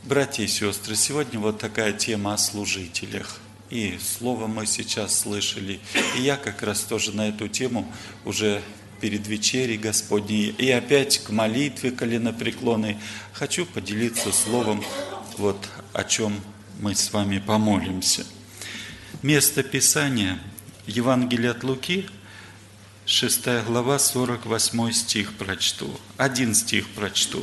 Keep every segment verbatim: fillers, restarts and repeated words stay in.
Братья и сестры, сегодня вот такая тема о служителях. И слово мы сейчас слышали. И я как раз тоже на эту тему уже перед вечерей Господней. И опять к молитве коленопреклонной хочу поделиться словом, вот о чем мы с вами помолимся. Место Писания Евангелие от Луки, шестая глава, сорок восьмой стих прочту. Один стих прочту.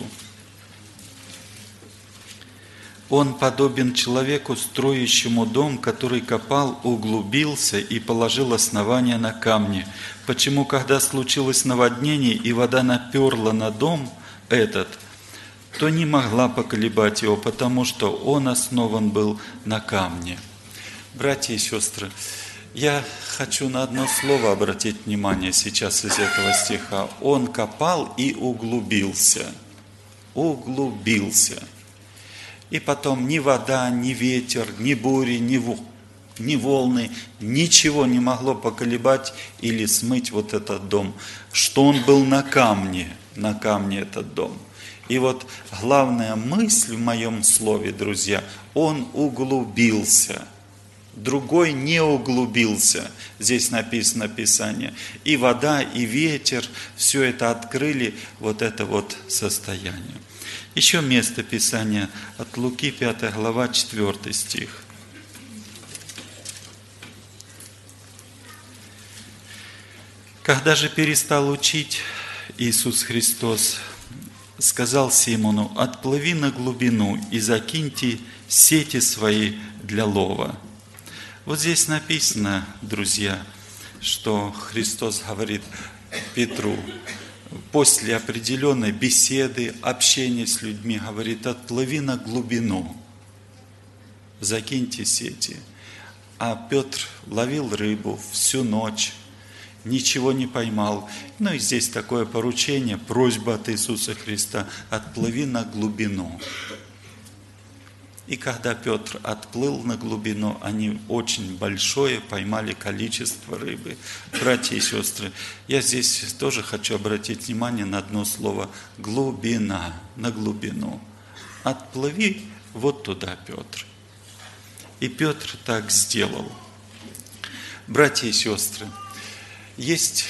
Он подобен человеку, строящему дом, который копал, углубился и положил основание на камне. Почему, когда случилось наводнение и вода наперла на дом этот, то не могла поколебать его, потому что он основан был на камне. Братья и сестры, я хочу на одно слово обратить внимание сейчас из этого стиха. Он копал и углубился. Углубился. И потом ни вода, ни ветер, ни бури, ни, ни волны, ничего не могло поколебать или смыть вот этот дом. Что он был на камне, на камне этот дом. И вот главная мысль в моем слове, друзья, он углубился. Другой не углубился. Здесь написано Писание. И вода, и ветер, все это открыли вот это вот состояние. Еще место Писания от Луки, пятая глава, четвёртый стих. Когда же перестал учить, Иисус Христос сказал Симону: «Отплыви на глубину и закиньте сети свои для лова». Вот здесь написано, друзья, что Христос говорит Петру, после определенной беседы, общения с людьми, говорит: отплыви на глубину, закиньте сети. А Петр ловил рыбу всю ночь, ничего не поймал. Ну и здесь такое поручение, просьба от Иисуса Христа: отплыви на глубину. И когда Петр отплыл на глубину, они очень большое поймали количество рыбы. Братья и сестры, я здесь тоже хочу обратить внимание на одно слово – глубина, на глубину. Отплыви вот туда, Петр. И Петр так сделал. Братья и сестры, есть,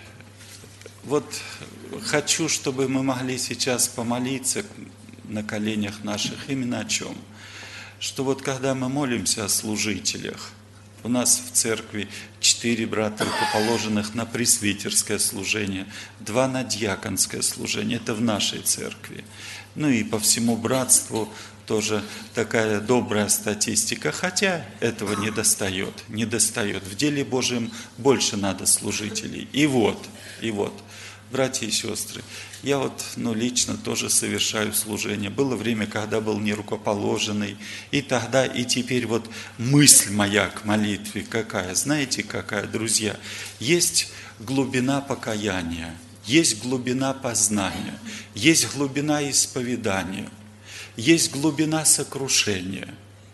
вот хочу, чтобы мы могли сейчас помолиться на коленях наших именно о чем? Что вот когда мы молимся о служителях, у нас в церкви четыре брата рукоположенных на пресвитерское служение, два на диаконское служение, это в нашей церкви. Ну и по всему братству тоже такая добрая статистика, хотя этого не достает, не достает. В деле Божьем больше надо служителей. И вот, и вот, братья и сестры, я вот, ну, лично тоже совершаю служение. Было время, когда был нерукоположенный, и тогда, и теперь вот мысль моя к молитве какая? Знаете, какая, друзья? Есть глубина покаяния, есть глубина познания, есть глубина исповедания, есть глубина сокрушения,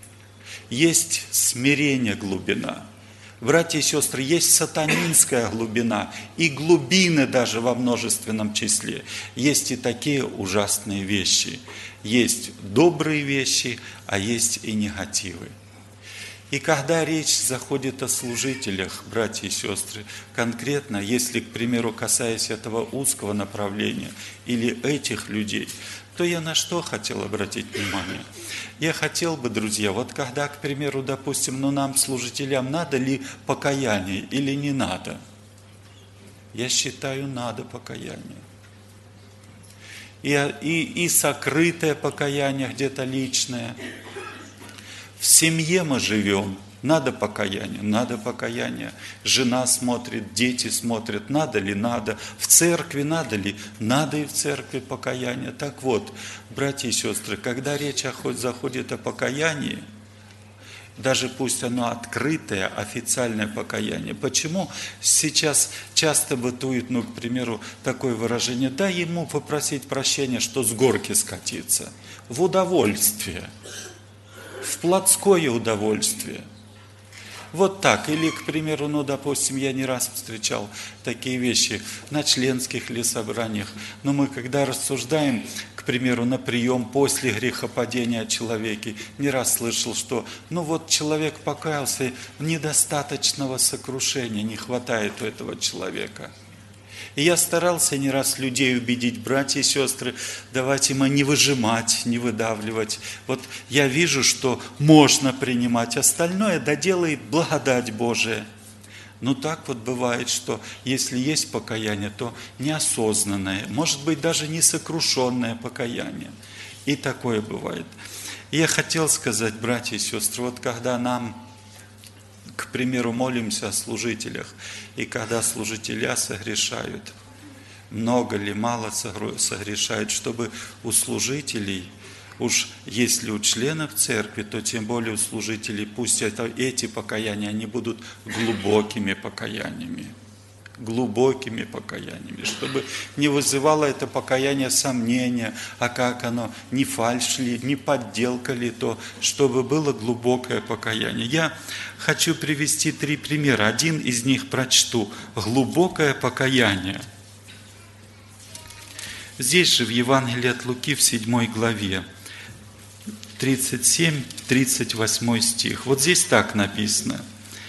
есть смирение глубина. Братья и сестры, есть сатанинская глубина, и глубины даже во множественном числе. Есть и такие ужасные вещи. Есть добрые вещи, а есть и негативы. И когда речь заходит о служителях, братья и сестры, конкретно, если, к примеру, касаясь этого узкого направления или этих людей, то я на что хотел обратить внимание? Я хотел бы, друзья, вот когда, к примеру, допустим, ну нам, служителям, надо ли покаяние или не надо? Я считаю, надо покаяние. И, и, и сокрытое покаяние где-то личное. В семье мы живем, надо покаяние, надо покаяние. Жена смотрит, дети смотрят, надо ли, надо. В церкви надо ли, надо и в церкви покаяние. Так вот, братья и сестры, когда речь заходит о покаянии, даже пусть оно открытое, официальное покаяние. Почему сейчас часто бытует, ну, к примеру, такое выражение: дай ему попросить прощения, что с горки скатиться. В удовольствие, в плотское удовольствие. Вот так. Или, к примеру, ну, допустим, я не раз встречал такие вещи на членских ли собраниях. Но мы, когда рассуждаем, к примеру, на прием после грехопадения человека, не раз слышал, что, ну вот человек покаялся, недостаточного сокрушения не хватает у этого человека. И я старался не раз людей убедить, братья и сестры, давайте мы не выжимать, не выдавливать. Вот я вижу, что можно принимать, остальное доделает благодать Божия. Но так вот бывает, что если есть покаяние, то неосознанное, может быть, даже несокрушенное покаяние. И такое бывает. И я хотел сказать, братья и сестры, вот когда нам, к примеру, молимся о служителях, и когда служителя согрешают, много ли, мало согрешают, чтобы у служителей, уж если у членов церкви, то тем более у служителей, пусть это, эти покаяния, они будут глубокими покаяниями, глубокими покаяниями, чтобы не вызывало это покаяние сомнения, а как оно, не фальшь ли, не подделка ли то, чтобы было глубокое покаяние. Я хочу привести три примера. Один из них прочту. Глубокое покаяние. Здесь же в Евангелии от Луки в седьмой главе, тридцать семь тридцать восемь стих. Вот здесь так написано.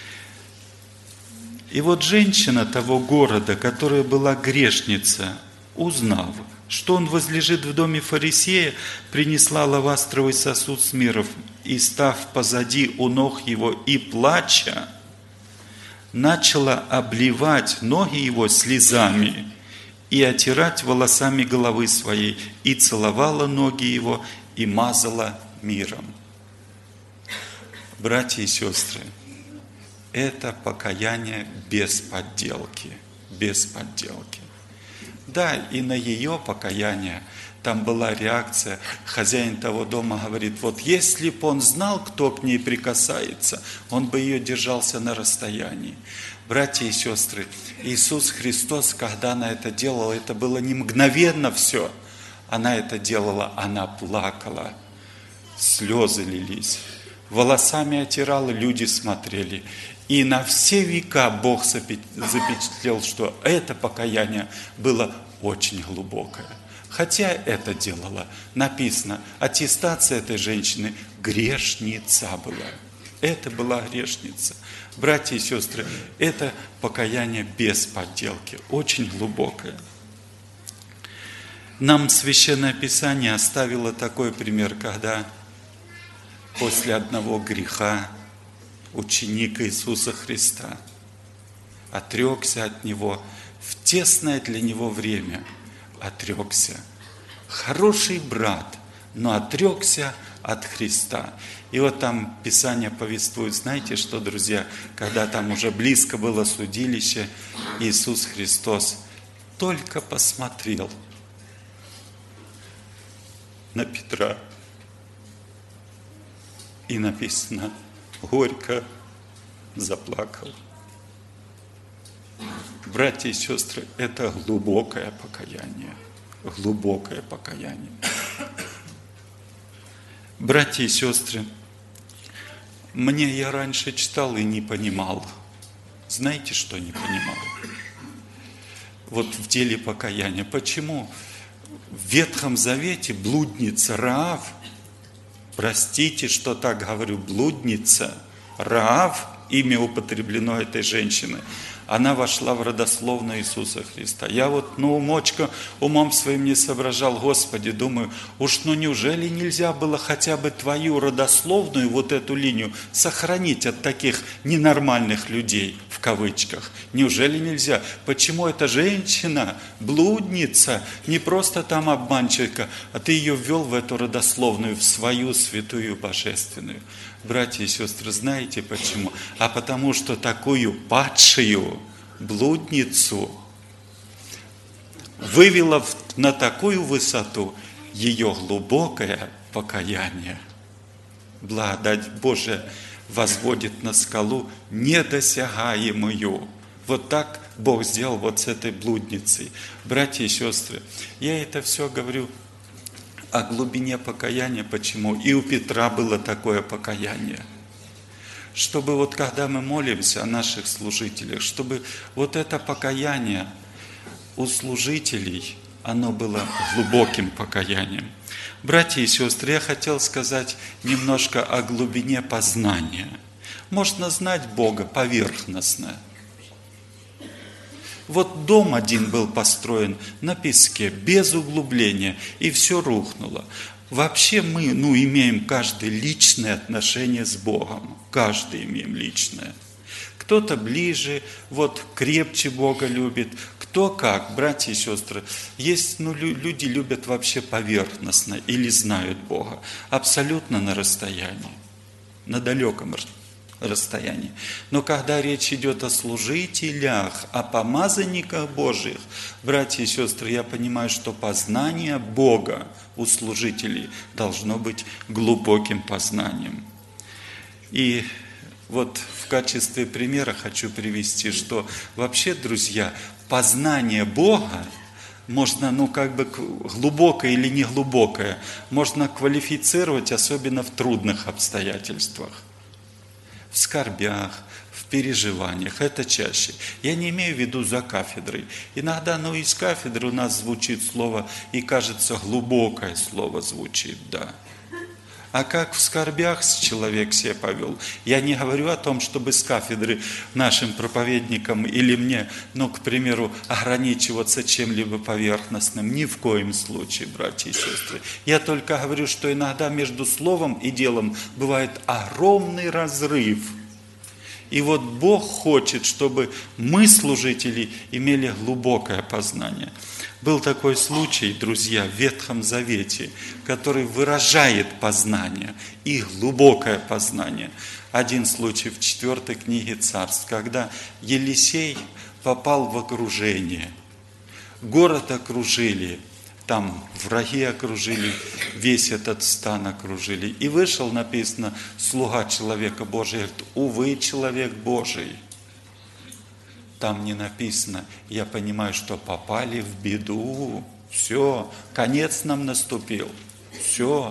И вот женщина того города, которая была грешница, узнав, что он возлежит в доме фарисея, принесла лавастровый сосуд с миром, и, став позади у ног его и плача, начала обливать ноги его слезами и отирать волосами головы своей, и целовала ноги его, и мазала миром. Братья и сестры, это покаяние без подделки, без подделки. Да, и на ее покаяние там была реакция. Хозяин того дома говорит, вот если бы он знал, кто к ней прикасается, он бы ее держался на расстоянии. Братья и сестры, Иисус Христос, когда она это делала, это было не мгновенно все. Она это делала, она плакала, слезы лились, волосами отирала, люди смотрели. И на все века Бог запечатлел, что это покаяние было очень глубокое. Хотя это делала, написано, аттестация этой женщины грешница была. Это была грешница. Братья и сестры, это покаяние без подделки, очень глубокое. Нам Священное Писание оставило такой пример, когда после одного греха ученик Иисуса Христа отрекся от Него в тесное для него время. Отрекся. Хороший брат, но отрекся от Христа. И вот там Писание повествует, знаете что, друзья, когда там уже близко было судилище, Иисус Христос только посмотрел на Петра. И написано, горько заплакал. Братья и сестры, это глубокое покаяние. Глубокое покаяние. Братья и сестры, мне я раньше читал и не понимал. Знаете, что не понимал? Вот в деле покаяния. Почему в Ветхом Завете блудница Раав, простите, что так говорю, блудница Раав, имя употреблено этой женщины, она вошла в родословную Иисуса Христа. Я вот, ну, умочка, умом своим не соображал, Господи, думаю, уж ну неужели нельзя было хотя бы твою родословную, вот эту линию, сохранить от таких ненормальных людей, в кавычках? Неужели нельзя? Почему эта женщина, блудница, не просто там обманщика, а ты ее ввел в эту родословную, в свою святую божественную? Братья и сестры, знаете почему? А потому что такую падшую блудницу вывела на такую высоту ее глубокое покаяние. Благодать Божия возводит на скалу недосягаемую. Вот так Бог сделал вот с этой блудницей. Братья и сестры, я это все говорю о глубине покаяния. Почему? И у Петра было такое покаяние, чтобы вот когда мы молимся о наших служителях, чтобы вот это покаяние у служителей, оно было глубоким покаянием. Братья и сестры, я хотел сказать немножко о глубине познания. Можно знать Бога поверхностно. Вот дом один был построен на песке, без углубления, и все рухнуло. Вообще мы, ну, имеем каждый личное отношение с Богом. Каждый имеем личное. Кто-то ближе, вот крепче Бога любит, кто как, братья и сестры. Есть, ну, люди любят вообще поверхностно или знают Бога, абсолютно на расстоянии, на далеком расстоянии. Но когда речь идет о служителях, о помазанниках Божьих, братья и сестры, я понимаю, что познание Бога у служителей должно быть глубоким познанием. И вот в качестве примера хочу привести, что вообще, друзья, познание Бога можно, ну, как бы глубокое или неглубокое, можно квалифицировать, особенно в трудных обстоятельствах. В скорбях, в переживаниях, это чаще. Я не имею в виду за кафедрой. Иногда, ну, из кафедры у нас звучит слово, и кажется, глубокое слово звучит, да. А как в скорбях человек себя повел? Я не говорю о том, чтобы с кафедры нашим проповедникам или мне, ну, к примеру, ограничиваться чем-либо поверхностным. Ни в коем случае, братья и сестры. Я только говорю, что иногда между словом и делом бывает огромный разрыв. И вот Бог хочет, чтобы мы, служители, имели глубокое познание. Был такой случай, друзья, в Ветхом Завете, который выражает познание и глубокое познание. Один случай в четвертой книге Царств, когда Елисей попал в окружение. Город окружили, там враги окружили, весь этот стан окружили. И вышел, написано, слуга человека Божия, говорит: увы, человек Божий. Там не написано, я понимаю, что попали в беду. Все, конец нам наступил. Все.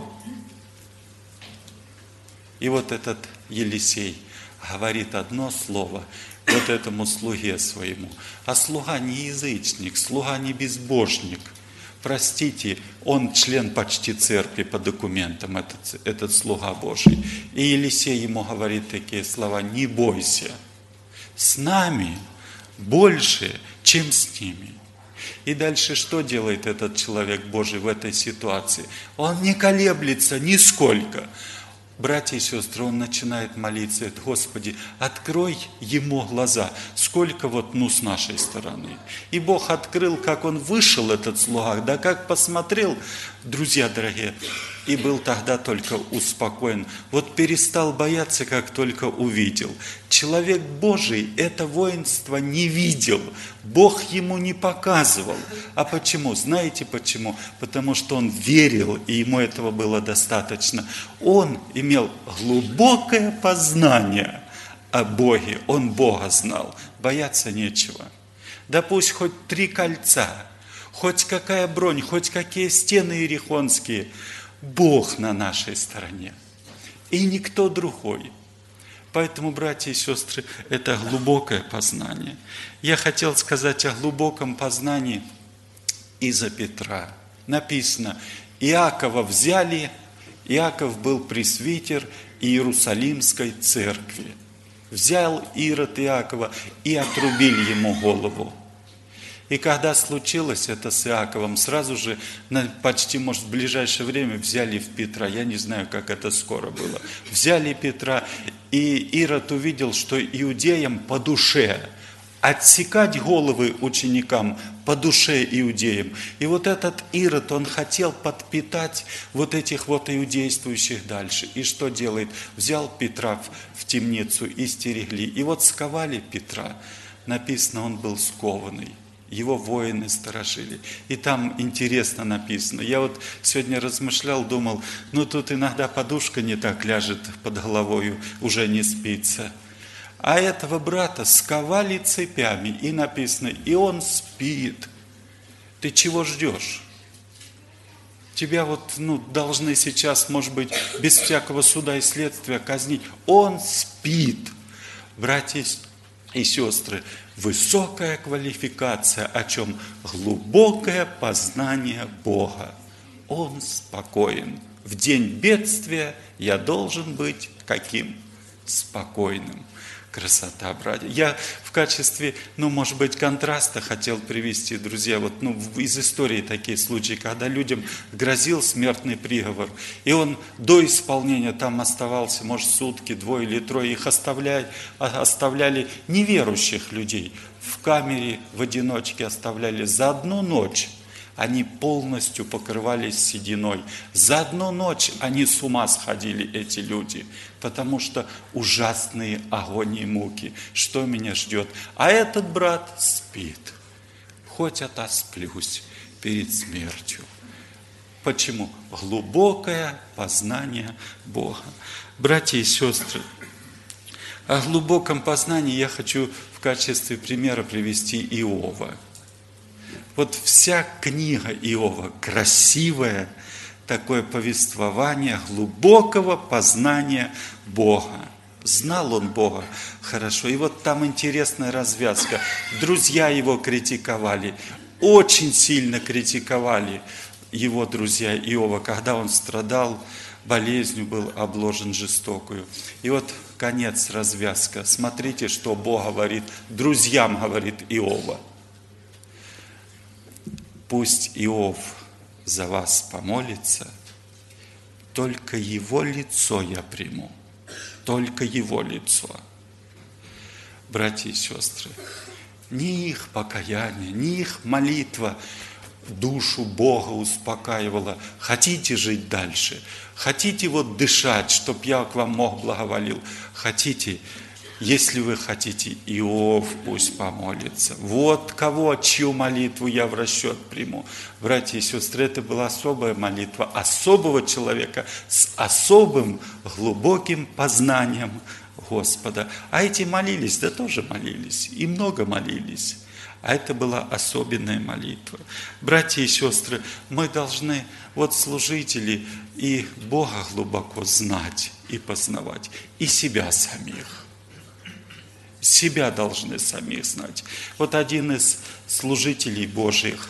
И вот этот Елисей говорит одно слово вот этому слуге своему. А слуга не язычник, слуга не безбожник. Простите, он член почти церкви по документам, этот, этот слуга Божий. И Елисей ему говорит такие слова: не бойся, с нами больше, чем с ними. И дальше что делает этот человек Божий в этой ситуации? Он не колеблется нисколько. Братья и сестры, он начинает молиться: говорит: Господи, открой ему глаза, сколько вот, ну, с нашей стороны. И Бог открыл, как он вышел, этот слуга, да как посмотрел, друзья дорогие, и был тогда только успокоен. Вот перестал бояться, как только увидел. Человек Божий это воинство не видел, Бог ему не показывал. А почему? Знаете почему? Потому что он верил, и ему этого было достаточно. Он имел глубокое познание о Боге, он Бога знал, бояться нечего. Да пусть хоть три кольца, хоть какая бронь, хоть какие стены иерихонские, Бог на нашей стороне, и никто другой. Поэтому, братья и сестры, это глубокое познание. Я хотел сказать о глубоком познании из-за Петра. Написано: Иакова взяли, Иаков был пресвитер Иерусалимской церкви. Взял Ирод Иакова и отрубили ему голову. И когда случилось это с Иаковом, сразу же, почти, может, в ближайшее время взяли в Петра. Я не знаю, как это скоро было. Взяли Петра, и Ирод увидел, что иудеям по душе отсекать головы ученикам по душе иудеям. И вот этот Ирод, он хотел подпитать вот этих вот иудействующих дальше. И что делает? Взял Петра в темницу и стерегли. И вот сковали Петра. Написано, он был скованный. Его воины сторожили. И там интересно написано. Я вот сегодня размышлял, думал, ну тут иногда подушка не так ляжет под головою, уже не спится. А этого брата сковали цепями, и написано, и он спит. Ты чего ждешь? тебя вот, ну, должны сейчас, может быть, без всякого суда и следствия казнить. Он спит. Братья и сестры, высокая квалификация, о чем? Глубокое познание Бога. Он спокоен. В день бедствия я должен быть каким? Спокойным. Красота, братья. Я в качестве, ну, может быть, контраста хотел привести, друзья, вот, ну, из истории такие случаи, когда людям грозил смертный приговор, и он до исполнения там оставался, может, сутки, двое или трое, их оставляли, оставляли неверующих людей в камере, в одиночке оставляли за одну ночь. Они полностью покрывались сединой. За одну ночь они с ума сходили, эти люди, потому что ужасные агонии и муки. Что меня ждет? А этот брат спит. Хоть отосплюсь перед смертью. Почему? Глубокое познание Бога. Братья и сестры, о глубоком познании я хочу в качестве примера привести Иова. Вот вся книга Иова красивое такое повествование глубокого познания Бога. Знал он Бога хорошо. И вот там интересная развязка. Друзья его критиковали, очень сильно критиковали его друзья Иова, когда он страдал, болезнью был обложен жестокую. И вот конец, развязка. Смотрите, что Бог говорит, друзьям говорит Иова. Пусть Иов за вас помолится, только его лицо я приму, только его лицо. Братья и сестры, ни их покаяние, ни их молитва душу Бога успокаивала. Хотите жить дальше? Хотите вот дышать, чтоб я к вам мог благоволил? Хотите? Если вы хотите, Иов пусть помолится. Вот кого, чью молитву я в расчет приму. Братья и сестры, это была особая молитва особого человека с особым глубоким познанием Господа. А эти молились, да тоже молились, и много молились. А это была особенная молитва. Братья и сестры, мы должны, вот служители, и Бога глубоко знать и познавать, и себя самих. Себя должны самих знать. Вот один из служителей Божьих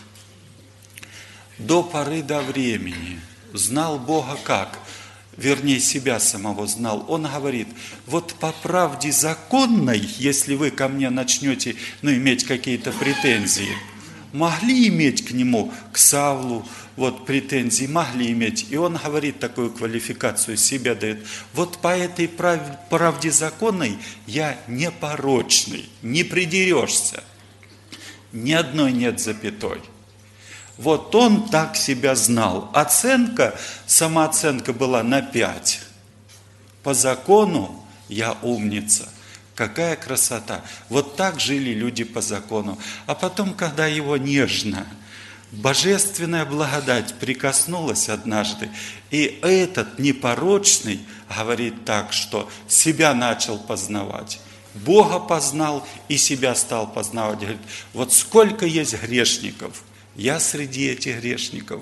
до поры до времени знал Бога как? Вернее, себя самого знал. Он говорит, вот по правде законной, если вы ко мне начнете, ну, иметь какие-то претензии, могли иметь к нему, к Савлу, вот претензии могли иметь. И он говорит такую квалификацию, себя дает. Вот по этой правде законной я непорочный, не придерешься. Ни одной нет запятой. Вот он так себя знал. Оценка, самооценка была на пять. По закону я умница. Какая красота. Вот так жили люди по закону. А потом, когда его нежно, божественная благодать прикоснулась однажды, и этот непорочный говорит так, что себя начал познавать. Бога познал и себя стал познавать. Говорит, вот сколько есть грешников, я среди этих грешников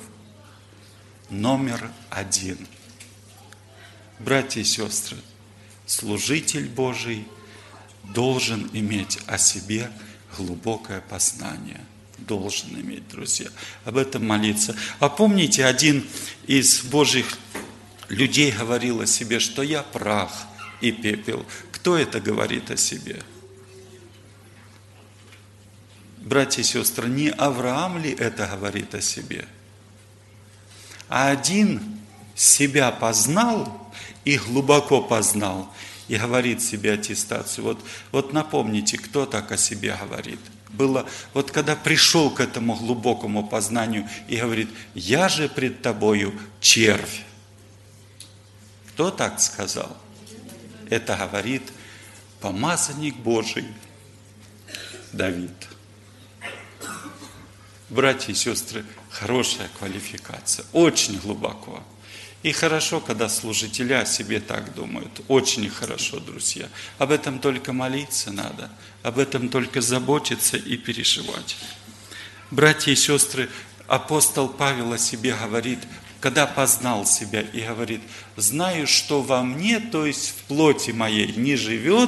номер один. Братья и сестры, служитель Божий должен иметь о себе глубокое познание. Должен иметь, друзья. Об этом молиться. А помните, один из Божьих людей говорил о себе, что я прах и пепел. Кто это говорит о себе? Братья и сестры, не Авраам ли это говорит о себе? А один себя познал и глубоко познал, и говорит себе аттестацию. Вот, вот напомните, кто так о себе говорит. Было, вот когда пришел к этому глубокому познанию и говорит, я же пред тобою червь. Кто так сказал? Это говорит помазанник Божий Давид. Братья и сестры, хорошая квалификация, очень глубоко. И хорошо, когда служители о себе так думают. Очень хорошо, друзья. Об этом только молиться надо. Об этом только заботиться и переживать. Братья и сестры, апостол Павел о себе говорит, когда познал себя и говорит: знаю, что во мне, то есть в плоти моей, не живет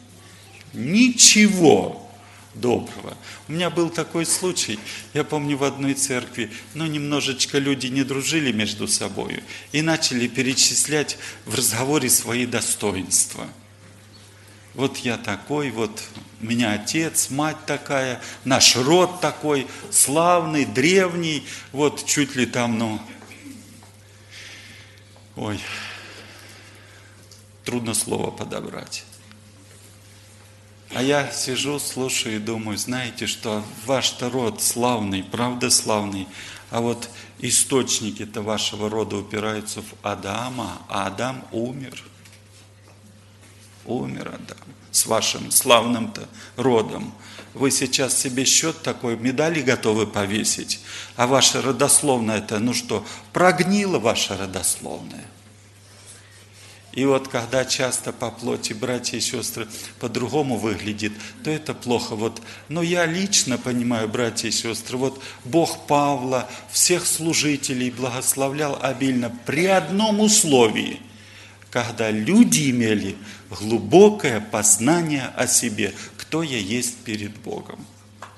ничего доброго. У меня был такой случай, я помню, в одной церкви, ну, немножечко люди не дружили между собой и начали перечислять в разговоре свои достоинства. Вот я такой, вот у меня отец, мать такая, наш род такой, славный, древний, вот чуть ли там, ну, ой, трудно слово подобрать. А я сижу, слушаю и думаю: знаете что, ваш-то род славный, правда славный, а вот источники-то вашего рода упираются в Адама, а Адам умер. Умер Адам с вашим славным-то родом. Вы сейчас себе счет такой, медали готовы повесить, а ваша родословная-то, ну что, прогнила ваша родословная. И вот когда часто по плоти братья и сестры по-другому выглядит, то это плохо. Вот, но я лично понимаю, братья и сестры, вот Бог Павла, всех служителей благословлял обильно при одном условии, когда люди имели глубокое познание о себе, кто я есть перед Богом.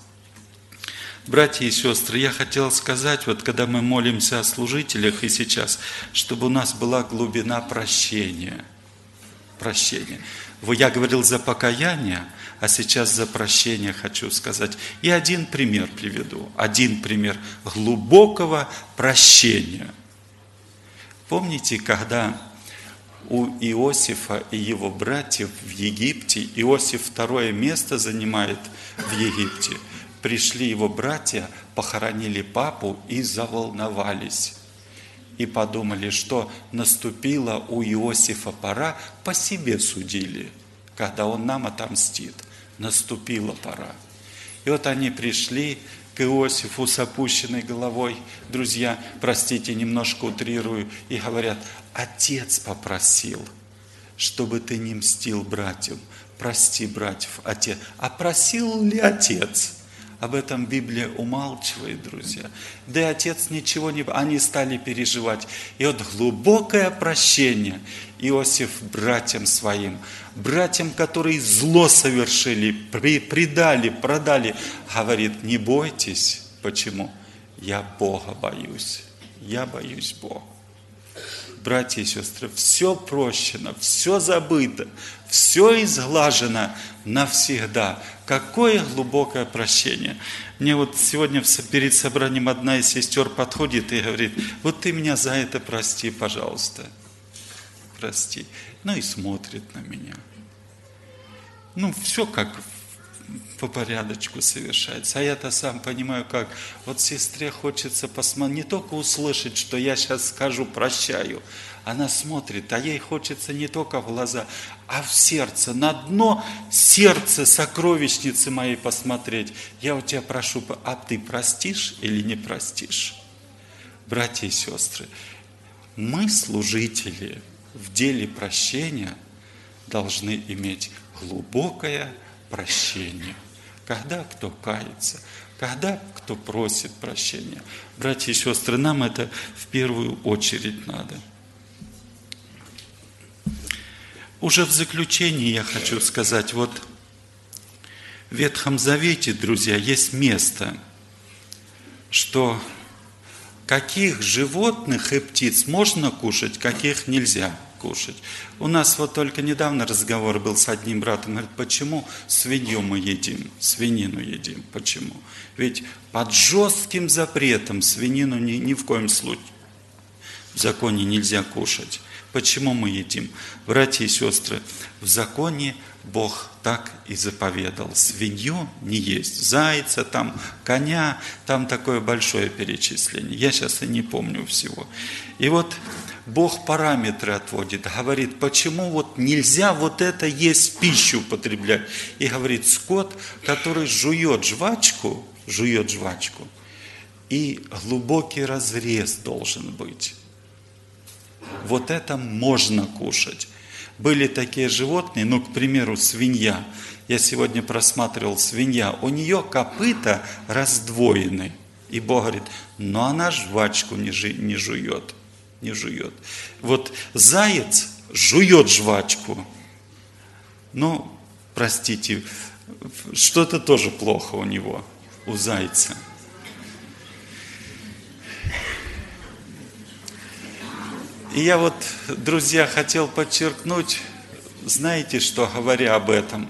Братья и сестры, я хотел сказать, вот когда мы молимся о служителях и сейчас, чтобы у нас была глубина прощения. Прощение. Я говорил за покаяние, а сейчас за прощение хочу сказать. И один пример приведу. Один пример глубокого прощения. Помните, когда у Иосифа и его братьев в Египте, Иосиф второе место занимает в Египте, пришли его братья, похоронили папу и заволновались. И подумали, что наступила у Иосифа пора, по себе судили, когда он нам отомстит. Наступила пора. И вот они пришли к Иосифу с опущенной головой. Друзья, простите, немножко утрирую. И говорят: отец попросил, чтобы ты не мстил братьям. Прости братьев, отец. А просил ли отец? Об этом Библия умалчивает, друзья. Да и отец ничего не... Они стали переживать. И вот глубокое прощение Иосиф братьям своим, братьям, которые зло совершили, предали, продали, говорит: не бойтесь. Почему? Я Бога боюсь. Я боюсь Бога. Братья и сестры, все прощено, все забыто, все изглажено навсегда. Какое глубокое прощение. Мне вот сегодня перед собранием одна из сестер подходит и говорит: вот ты меня за это прости, пожалуйста. Прости. Ну и смотрит на меня. Ну, все как по порядочку совершается. А я-то сам понимаю, как. Вот сестре хочется посмотреть, не только услышать, что я сейчас скажу прощаю. Она смотрит, а ей хочется не только в глаза, а в сердце, на дно сердца сокровищницы моей посмотреть. Я у тебя прошу, а ты простишь или не простишь? Братья и сестры, мы, служители, в деле прощения должны иметь глубокое прощение. Когда кто кается, когда кто просит прощения. Братья и сестры, нам это в первую очередь надо. Уже в заключении я хочу сказать, вот в Ветхом Завете, друзья, есть место, что каких животных и птиц можно кушать, каких нельзя кушать. У нас вот только недавно разговор был с одним братом, говорит: почему свинью мы едим, свинину едим, почему? Ведь под жестким запретом свинину ни, ни в коем случае в законе нельзя кушать. Почему мы едим? Братья и сестры, в законе Бог так и заповедал: свинью не есть, зайца, там, коня, там такое большое перечисление. Я сейчас и не помню всего. И вот Бог параметры отводит, говорит, почему вот нельзя вот это есть пищу употреблять. И говорит, скот, который жует жвачку, жует жвачку, и глубокий разрез должен быть. Вот это можно кушать. Были такие животные, ну, к примеру, свинья. Я сегодня просматривал свинья. У нее копыта раздвоены. И Бог говорит, но она жвачку не, жи, не жует. не жует. Вот заяц жует жвачку. Ну, простите, что-то тоже плохо у него, у зайца. И я вот, друзья, хотел подчеркнуть, знаете, что, говоря об этом,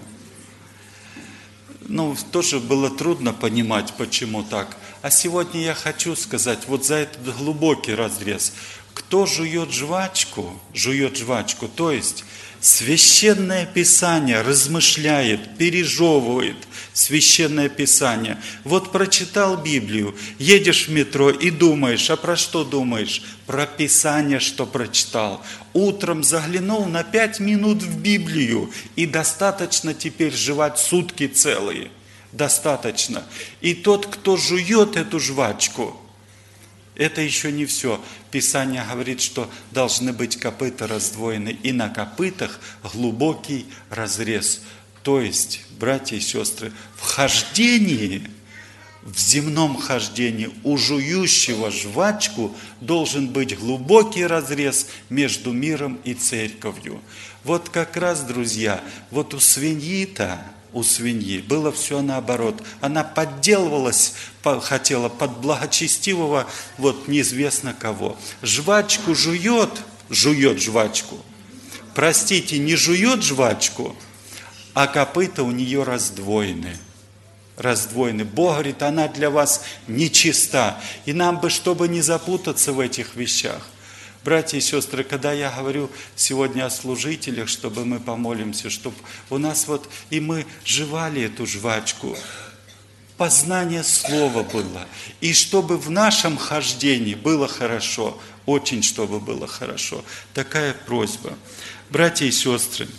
ну, тоже было трудно понимать, почему так. А сегодня я хочу сказать вот за этот глубокий разрез. Кто жует жвачку, жует жвачку, то есть Священное Писание размышляет, пережевывает Священное Писание. Вот прочитал Библию, едешь в метро и думаешь, а про что думаешь? Про Писание, что прочитал. Утром заглянул на пять минут в Библию, и достаточно теперь жевать сутки целые. Достаточно. И тот, кто жует эту жвачку, это еще не все. Писание говорит, что должны быть копыта раздвоены, и на копытах глубокий разрез. То есть, братья и сестры, в хождении, в земном хождении у жующего жвачку должен быть глубокий разрез между миром и церковью. Вот как раз, друзья, вот у свиньи-то, у свиньи было все наоборот. Она подделывалась, хотела под благочестивого, вот неизвестно кого. Жвачку жует, жует жвачку. Простите, не жует жвачку, а копыта у нее раздвоены. Раздвоены. Бог говорит, она для вас нечиста. И нам бы, чтобы не запутаться в этих вещах, братья и сестры, когда я говорю сегодня о служителях, чтобы мы помолимся, чтобы у нас вот и мы жевали эту жвачку, познание слова было, и чтобы в нашем хождении было хорошо, очень чтобы было хорошо. Такая просьба. Братья и сестры,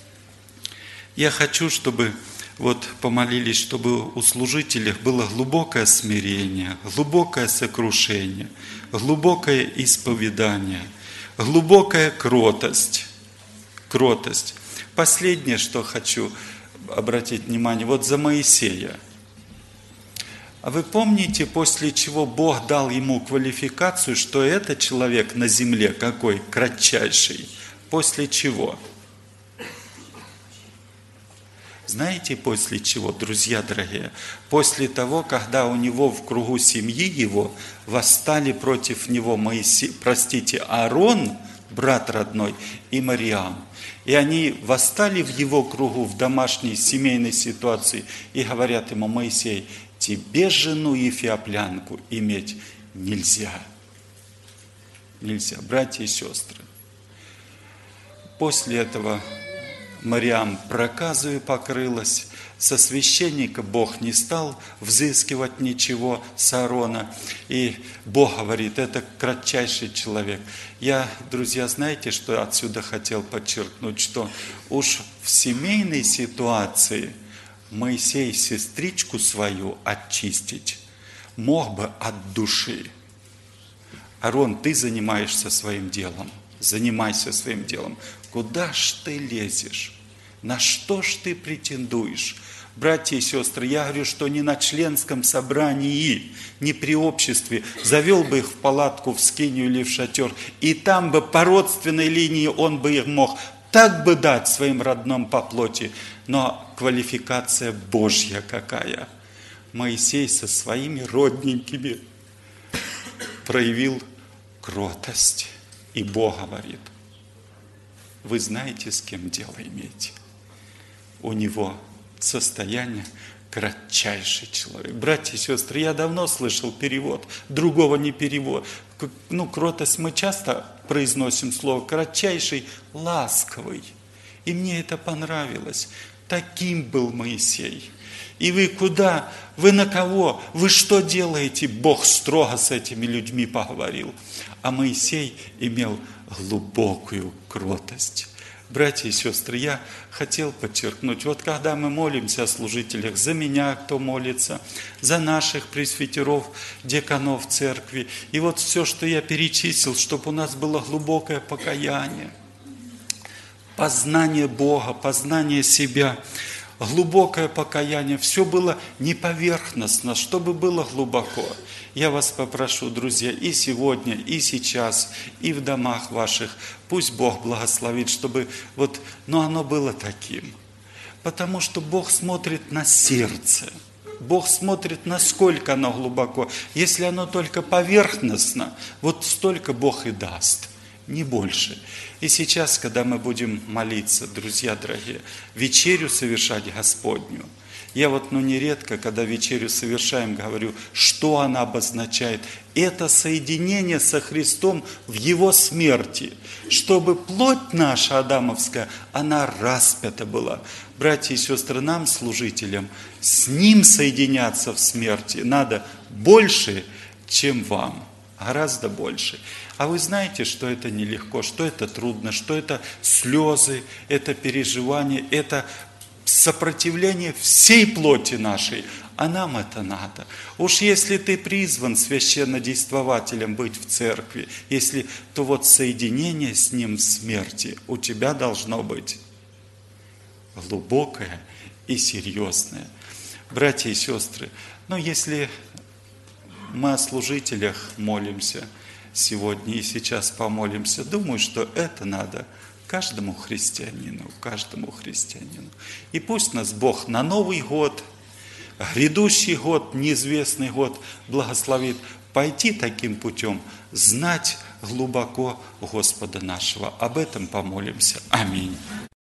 я хочу, чтобы вот помолились, чтобы у служителей было глубокое смирение, глубокое сокрушение, глубокое исповедание, глубокая кротость. Кротость. Последнее, что хочу обратить внимание, вот за Моисея. А вы помните, после чего Бог дал ему квалификацию, что это человек на земле какой? Кратчайший. После чего? Знаете, после чего, друзья дорогие? После того, когда у него в кругу семьи его восстали против него Моисей, простите, Аарон, брат родной, и Мариам. И они восстали в его кругу в домашней семейной ситуации и говорят ему: Моисей, тебе жену ефиоплянку иметь нельзя. Нельзя, братья и сестры. После этого Мариам проказою покрылась, со священника Бог не стал взыскивать ничего с Аарона. И Бог говорит, это кратчайший человек. Я, друзья, знаете, что отсюда хотел подчеркнуть? Что уж в семейной ситуации Моисей сестричку свою очистить мог бы от души. Аарон, ты занимаешься своим делом. Занимайся своим делом. Куда ж ты лезешь? На что ж ты претендуешь? Братья и сестры, я говорю, что не на членском собрании, не при обществе. Завел бы их в палатку, в скинию или в шатер, и там бы по родственной линии он бы их мог так бы дать своим родным по плоти. Но квалификация Божья какая? Моисей со своими родненькими проявил кротость. И Бог говорит, вы знаете, с кем дело иметь. У него состояние кратчайший человек. Братья и сестры, я давно слышал перевод, другого не перевод. Ну, кротость мы часто произносим слово кратчайший, ласковый. И мне это понравилось. Таким был Моисей. И вы куда? Вы на кого? Вы что делаете? Бог строго с этими людьми поговорил. А Моисей имел глубокую кротость. Братья и сестры, я хотел подчеркнуть, вот когда мы молимся о служителях, за меня, кто молится, за наших пресвитеров, диаконов церкви, и вот все, что я перечислил, чтобы у нас было глубокое покаяние, познание Бога, познание себя. глубокое покаяние. Все было не поверхностно, чтобы было глубоко. Я вас попрошу, друзья, и сегодня, и сейчас, и в домах ваших, пусть Бог благословит, чтобы вот, ну, оно было таким. Потому что Бог смотрит на сердце. Бог смотрит, насколько оно глубоко. Если оно только поверхностно, вот столько Бог и даст, не больше. И сейчас, когда мы будем молиться, друзья дорогие, вечерю совершать Господню, я вот, ну, нередко, когда вечерю совершаем, говорю, что она обозначает. Это соединение со Христом в Его смерти, чтобы плоть наша адамовская, она распята была. Братья и сестры, нам, служителям, с Ним соединяться в смерти надо больше, чем вам, гораздо больше. А вы знаете, что это нелегко, что это трудно, что это слезы, это переживание, это сопротивление всей плоти нашей, а нам это надо. Уж если ты призван священнодействователем быть в церкви, если, то вот соединение с Ним в смерти у тебя должно быть глубокое и серьезное. Братья и сестры, но если мы о служителях молимся сегодня и сейчас помолимся, думаю, что это надо каждому христианину, каждому христианину. И пусть нас Бог на Новый год, грядущий год, неизвестный год благословит пойти таким путем, знать глубоко Господа нашего. Об этом помолимся. Аминь.